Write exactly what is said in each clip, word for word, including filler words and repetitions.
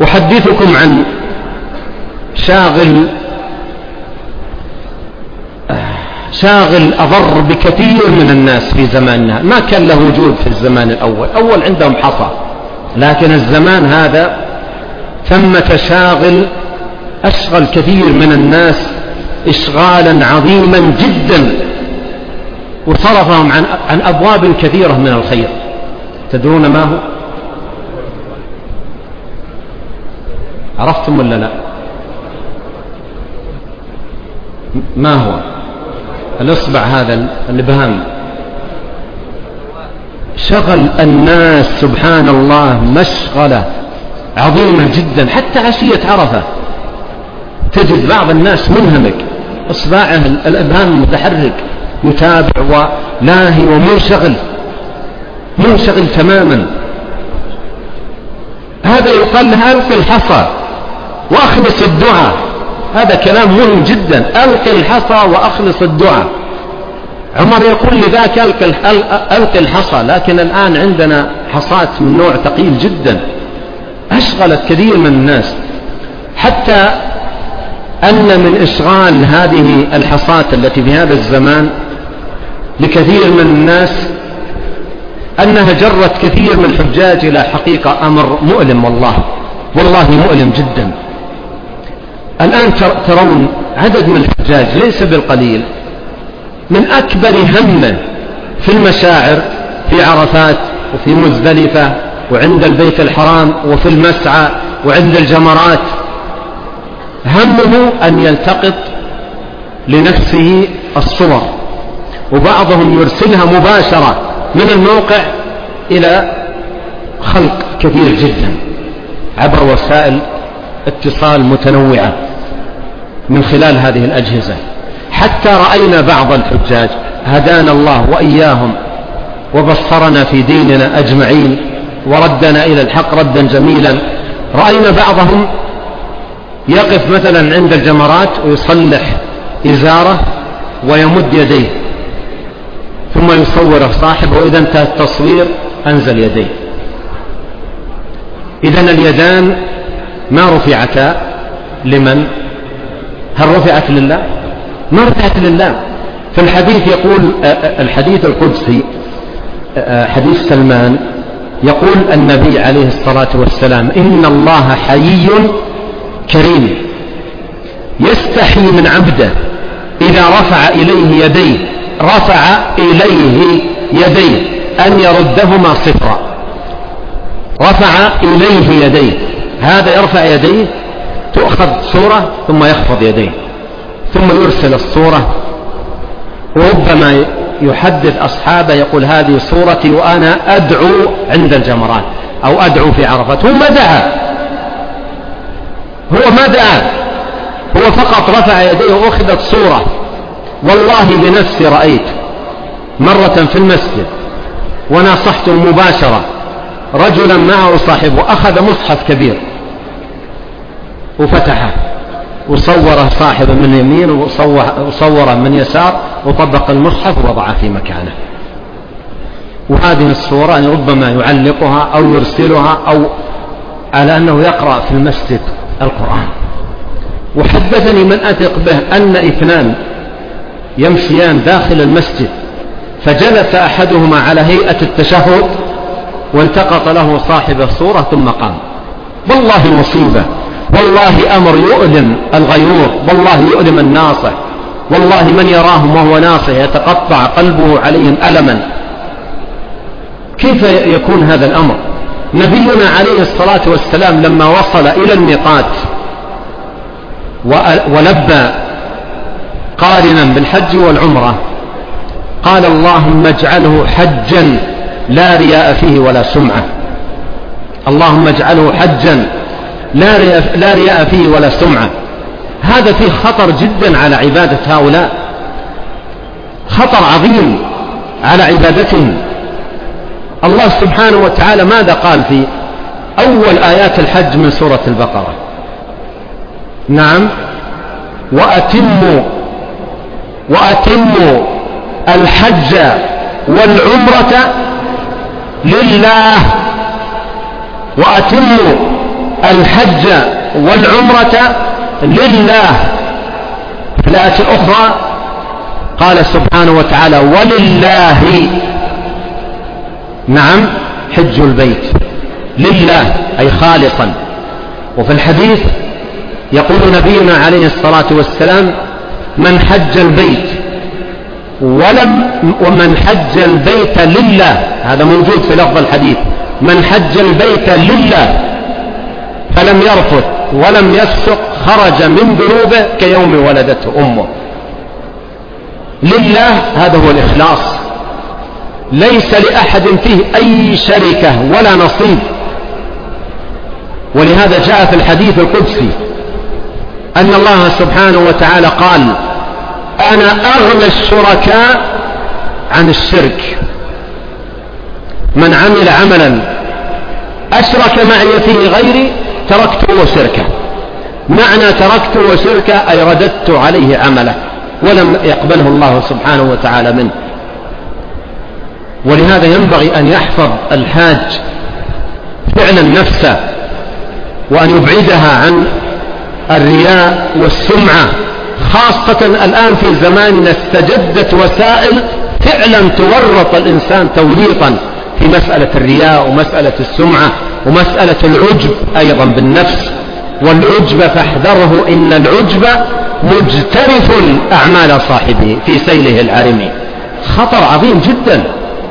أحدثكم عن شاغل شاغل أضر بكثير من الناس في زماننا، ما كان له وجود في الزمان الأول. أول عندهم حصى، لكن الزمان هذا ثمة شاغل أشغل كثير من الناس إشغالا عظيما جدا، وصرفهم عن, عن أبواب كثيرة من الخير. تدرون ما هو؟ عرفتم ولا لا؟ ما هو؟ الإصبع هذا الإبهام شغل الناس سبحان الله مشغلة عظيمة جدا. حتى عشية عرفة تجد بعض الناس منهمك، إصبعه الإبهام متحرك، يتابع ولاهي ومنشغل منشغل تماما. هذا يقال له ألقي الحصى وأخلص الدعاء. هذا كلام مهم جدا، ألقي الحصى وأخلص الدعاء. عمر يقول لذاك ألقي الحصى، لكن الآن عندنا حصات من نوع ثقيل جدا أشغلت كثير من الناس، حتى أن من إشغال هذه الحصات التي في هذا الزمان لكثير من الناس أنها جرت كثير من الحجاج إلى حقيقة أمر مؤلم، والله والله مؤلم جدا. الآن ترون عدد من الحجاج ليس بالقليل من أكبر همه في المشاعر في عرفات وفي مزدلفة وعند البيت الحرام وفي المسعى وعند الجمرات، همه أن يلتقط لنفسه الصور، وبعضهم يرسلها مباشرة من الموقع إلى خلق كثير جدا عبر وسائل اتصال متنوعة من خلال هذه الأجهزة. حتى رأينا بعض الحجاج هدانا الله وإياهم وبصرنا في ديننا أجمعين وردنا إلى الحق ردا جميلا، رأينا بعضهم يقف مثلا عند الجمرات ويصلح إزاره ويمد يديه ثم يصوره صاحبه، وإذا انتهى التصوير أنزل يديه. إذن اليدان ما رفعتا لمن؟ هل رفعت لله؟ ما رفعت لله. في الحديث يقول الحديث القدسي حديث سلمان، يقول النبي عليه الصلاة والسلام: إن الله حيي كريم يستحي من عبده إذا رفع إليه يديه رفع إليه يديه أن يردهما صفرا. رفع إليه يديه، هذا يرفع يديه تؤخذ صورة ثم يخفض يديه ثم يرسل الصورة، وربما يحدث أصحابه يقول هذه صورتي وأنا أدعو عند الجمرات أو أدعو في عرفات. هو ما دعا، هو ما دعا، هو فقط رفع يديه وأخذت صورة. والله بنفسي رأيت مرة في المسجد وناصحت مباشرة رجلا معه صاحبه أخذ مصحف كبير وفتحه وصوره صاحب من يمين وصوره من يسار وطبق المصحف ووضعه في مكانه. وهذه الصورة يعني ربما يعلقها أو يرسلها أو على أنه يقرأ في المسجد القرآن. وحدثني من أثق به أن اثنان يمشيان داخل المسجد فجلس أحدهما على هيئة التشهد والتقط له صاحب الصورة ثم قام. والله مصيبة، والله أمر يؤلم الغيور، والله يؤلم الناصح، والله من يراهم وهو ناصح يتقطع قلبه عليهم ألما. كيف يكون هذا الأمر؟ نبينا عليه الصلاة والسلام لما وصل إلى الميقات ولبى قارنا بالحج والعمرة قال: اللهم اجعله حجا لا رياء فيه ولا سمعة. اللهم اجعله حجا لا رياء, لا رياء فيه ولا سمعة. هذا فيه خطر جدا على عبادة هؤلاء، خطر عظيم على عبادتهم. الله سبحانه وتعالى ماذا قال في أول آيات الحج من سورة البقرة؟ نعم: وأتموا وأتموا الحج والعمرة لله. وأتموا الحج والعمرة لله. في الآية الأخرى قال سبحانه وتعالى ولله، نعم، حج البيت لله أي خالصا. وفي الحديث يقول نبينا عليه الصلاة والسلام من حج البيت ولم ومن حج البيت لله، هذا موجود في لفظ الحديث، من حج البيت لله فلم يرفث ولم يفسق خرج من ذنوبه كيوم ولدته أمه. لله هذا هو الإخلاص، ليس لأحد فيه أي شركة ولا نصيب. ولهذا جاء في الحديث القدسي أن الله سبحانه وتعالى قال أنا أغنى الشركاء عن الشرك، من عمل عملا أشرك معي فيه غيري تركته وشركه. معنى تركته وشركه أي رددت عليه عمله ولم يقبله الله سبحانه وتعالى منه. ولهذا ينبغي أن يحفظ الحاج فعلا نفسه وأن يبعدها عن الرياء والسمعة، خاصة الآن في زماننا استجدت وسائل فعلا تورط الإنسان توريطا في مسألة الرياء ومسألة السمعة ومسألة العجب أيضا بالنفس. والعجب فاحذره إن العجب مجترف أعمال صاحبه في سيله العارمي، خطر عظيم جدا.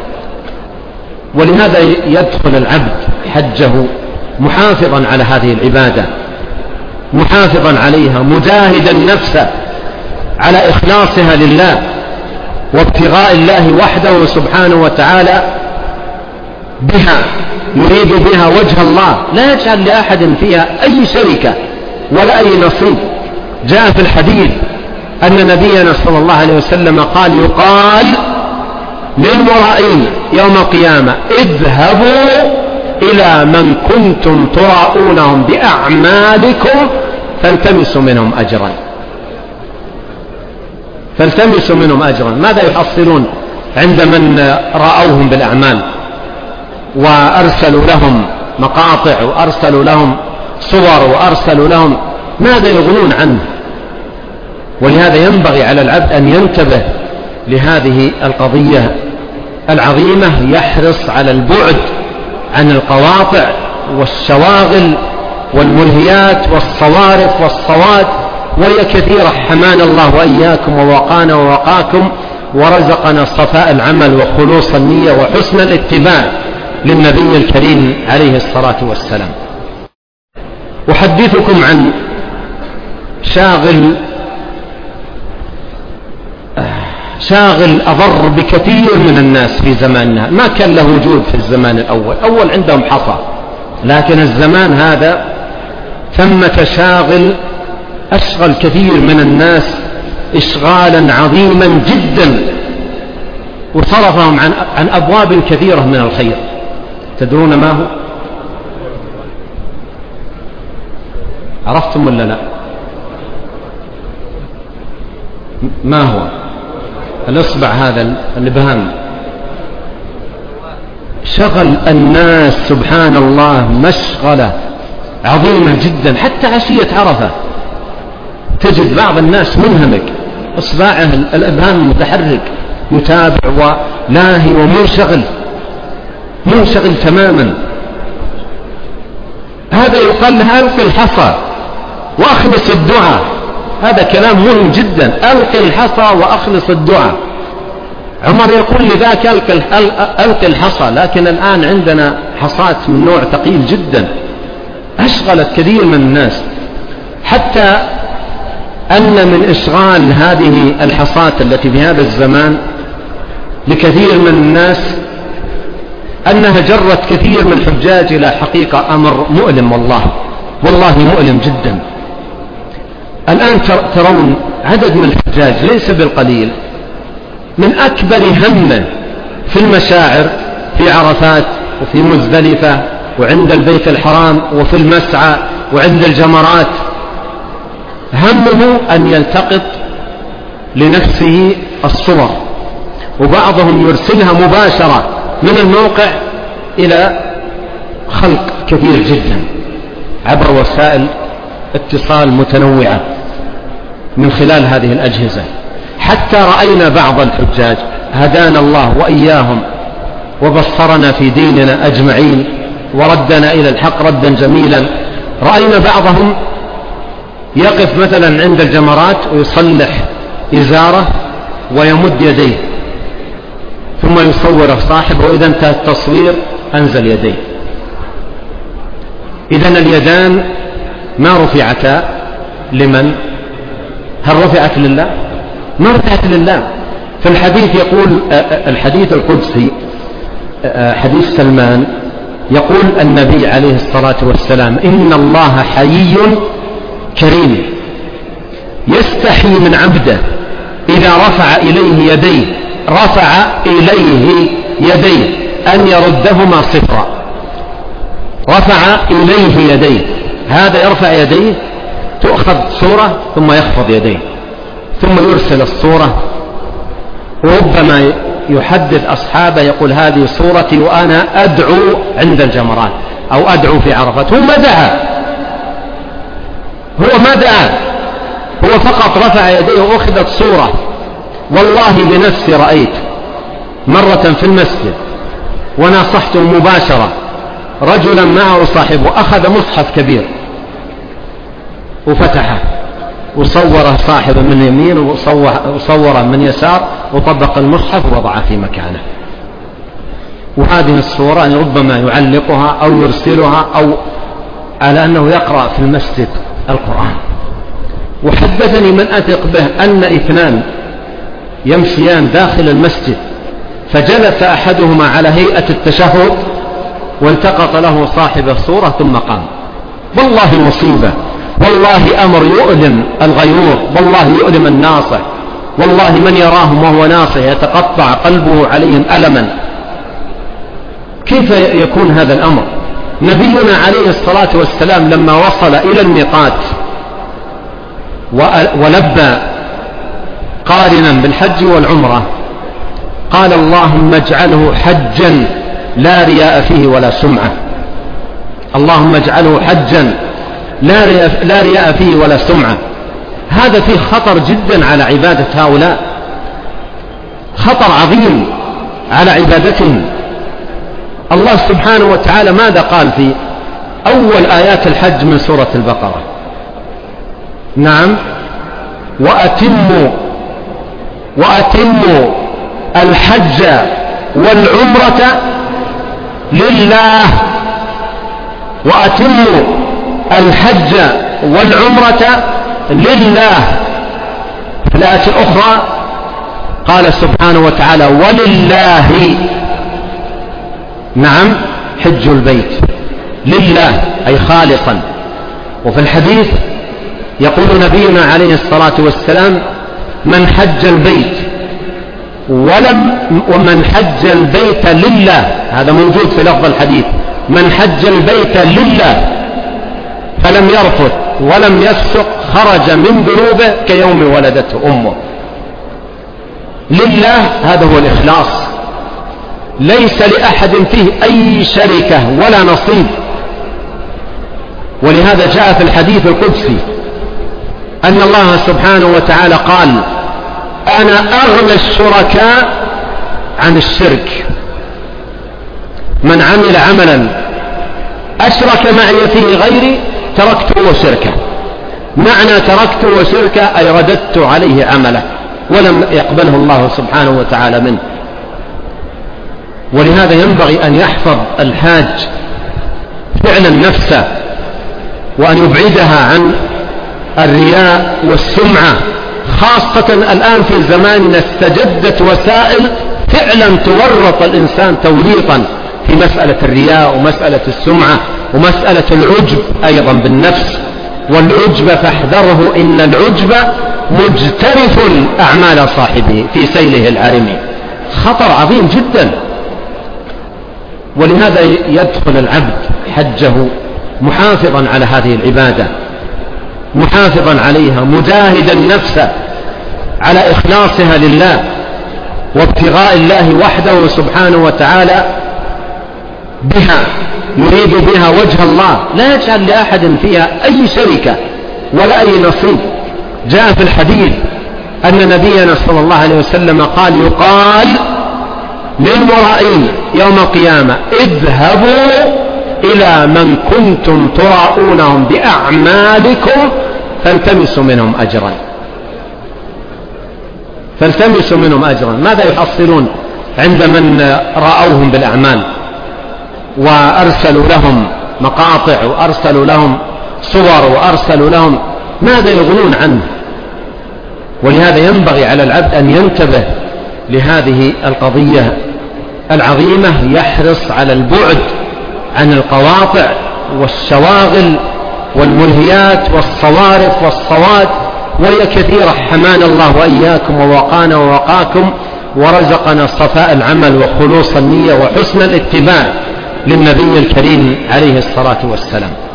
ولهذا يدخل العبد حجه محافظا على هذه العبادة، محافظا عليها، مجاهدا نفسه على إخلاصها لله وابتغاء الله وحده سبحانه وتعالى بها، يريد بها وجه الله، لا يجعل لأحد فيها أي شركة ولا أي نصيب. جاء في الحديث أن نبينا صلى الله عليه وسلم قال يقال للمرائين يوم القيامة اذهبوا إلى من كنتم تراؤونهم بأعمالكم فالتمسوا منهم أجرا، فالتمسوا منهم أجرا. ماذا يحصلون عند من رأوهم بالأعمال وأرسلوا لهم مقاطع وأرسلوا لهم صور وأرسلوا لهم، ماذا يغنون عنه؟ ولهذا ينبغي على العبد أن ينتبه لهذه القضية العظيمة، يحرص على البعد عن القواطع والشواغل والملهيات والصوارف والصواد، وهي كثيرة، حمانا الله وإياكم ووقانا ووقاكم ورزقنا صفاء العمل وخلوص النية وحسن الاتباع للنبي الكريم عليه الصلاة والسلام. أحدثكم عن شاغل شاغل أضر بكثير من الناس في زماننا، ما كان له وجود في الزمان الأول. أول عندهم حصى، لكن الزمان هذا ثمة شاغل أشغل كثير من الناس إشغالا عظيما جدا، وصرفهم عن, عن أبواب كثيرة من الخير. تدرون ما هو؟ عرفتم ولا لا؟ ما هو؟ الإصبع هذا الإبهام شغل الناس سبحان الله مشغلة عظيمة جدا. حتى عشية عرفة تجد بعض الناس منهمك، إصبعه الإبهام متحرك يتابع ولاهي ومنشغل منشغل تماما. هذا يقال له ألقي الحصى وأخلص الدعاء. هذا كلام مهم جدا، ألقي الحصى وأخلص الدعاء. عمر يقول لذاك ألقي الحصى، لكن الآن عندنا حصات من نوع ثقيل جدا أشغلت كثير من الناس، حتى أن من إشغال هذه الحصات التي في هذا الزمان لكثير من الناس أنها جرت كثير من الحجاج إلى حقيقة أمر مؤلم، والله والله مؤلم جدا. الآن ترون عدد من الحجاج ليس بالقليل من أكبر همه في المشاعر في عرفات وفي مزدلفة وعند البيت الحرام وفي المسعى وعند الجمرات، همه أن يلتقط لنفسه الصور، وبعضهم يرسلها مباشرة من الموقع إلى خلق كثير جدا عبر وسائل اتصال متنوعة من خلال هذه الأجهزة، حتى رأينا بعض الحجاج هدانا الله وإياهم وبصرنا في ديننا أجمعين وردنا إلى الحق ردا جميلا. رأينا بعضهم يقف مثلا عند الجمرات ويصلح إزاره ويمد يديه ثم يصور صاحبه، وإذا انتهى التصوير أنزل يديه. إذن اليدان ما رفعتا لمن؟ هل رفعت لله؟ ما رفعت لله. في الحديث يقول الحديث القدسي حديث سلمان، يقول النبي عليه الصلاة والسلام: إن الله حيي كريم يستحي من عبده إذا رفع إليه يديه رفع إليه يديه أن يردهما صفرا. رفع إليه يديه، هذا يرفع يديه تؤخذ صورة ثم يخفض يديه ثم يرسل الصورة، وربما يحدث أصحابه يقول: هذه صورتي وأنا أدعو عند الجمرات أو أدعو في عرفات. هو ما دعا، هو ما دعا، هو فقط رفع يديه وأخذت صورة. والله بنفسي رأيت مرة في المسجد وناصحت مباشرة رجلا معه صاحبه أخذ مصحف كبير وفتحه وصوره صاحبه من يمين وصوره من يسار وطبق المصحف ووضعه في مكانه. وهذه الصورة ربما يعلقها أو يرسلها أو على أنه يقرأ في المسجد القرآن. وحدثني من أثق به أن اثنان يمشيان داخل المسجد فجلس أحدهما على هيئة التشهد والتقط له صاحب الصورة ثم قام. والله مصيبة، والله أمر يؤلم الغيور، والله يؤلم الناصح، والله من يراهم وهو ناصح يتقطع قلبه عليهم ألما. كيف يكون هذا الأمر؟ نبينا عليه الصلاة والسلام لما وصل إلى الميقات ولبى قارنا بالحج والعمرة قال: اللهم اجعله حجا لا رياء فيه ولا سمعة. اللهم اجعله حجا لا رياء, لا رياء فيه ولا سمعة. هذا فيه خطر جدا على عبادة هؤلاء، خطر عظيم على عبادتهم. الله سبحانه وتعالى ماذا قال في أول آيات الحج من سورة البقرة؟ نعم: وأتموا وأتموا الحج والعمرة لله. وأتموا الحج والعمرة لله. في الآية الأخرى قال سبحانه وتعالى: ولله نعم حج البيت، لله أي خالصا. وفي الحديث يقول نبينا عليه الصلاة والسلام: من حج البيت ولم ومن حج البيت لله، هذا موجود في لفظ الحديث: من حج البيت لله فلم يرفث ولم يفسق خرج من ذنوبه كيوم ولدته أمه. لله هذا هو الإخلاص، ليس لأحد فيه أي شركة ولا نصيب. ولهذا جاء في الحديث القدسي أن الله سبحانه وتعالى قال: أنا أغنى الشركاء عن الشرك، من عمل عملا أشرك معي فيه غيري تركته وشركه. معنى تركته وشركه أي رددت عليه عمله ولم يقبله الله سبحانه وتعالى منه. ولهذا ينبغي أن يحفظ الحاج فعلا نفسه وأن يبعدها عن الرياء والسمعة، خاصة الآن في زماننا استجدت وسائل فعلا تورط الإنسان توريطا في مسألة الرياء ومسألة السمعة ومسألة العجب أيضا بالنفس. والعجب فاحذره إن العجب مجترف أعمال صاحبه في سيله العارمي، خطر عظيم جدا. ولهذا يدخل العبد حجه محافظا على هذه العبادة، محافظا عليها، مجاهدا نفسه على إخلاصها لله وابتغاء الله وحده سبحانه وتعالى بها يريد بها وجه الله، لا يجعل لأحد فيها أي شركة ولا أي نصيب. جاء في الحديث أن نبينا صلى الله عليه وسلم قال: يقال للمرائين يوم القيامة: اذهبوا إلى من كنتم تراؤونهم بأعمالكم فالتمسوا منهم أجرا. فالتمسوا منهم أجرا. ماذا يحصلون عند من رأوهم بالأعمال وأرسلوا لهم مقاطع وأرسلوا لهم صور وأرسلوا لهم؟ ماذا يغنون عنه؟ ولهذا ينبغي على العبد أن ينتبه لهذه القضية العظيمة، يحرص على البعد عن القواطع والشواغل والملهيات والصوارف والصواد، وهي كثيرة. حمانا الله وإياكم ووقانا ووقاكم ورزقنا صفاء العمل وخلوص النية وحسن الاتباع للنبي الكريم عليه الصلاة والسلام.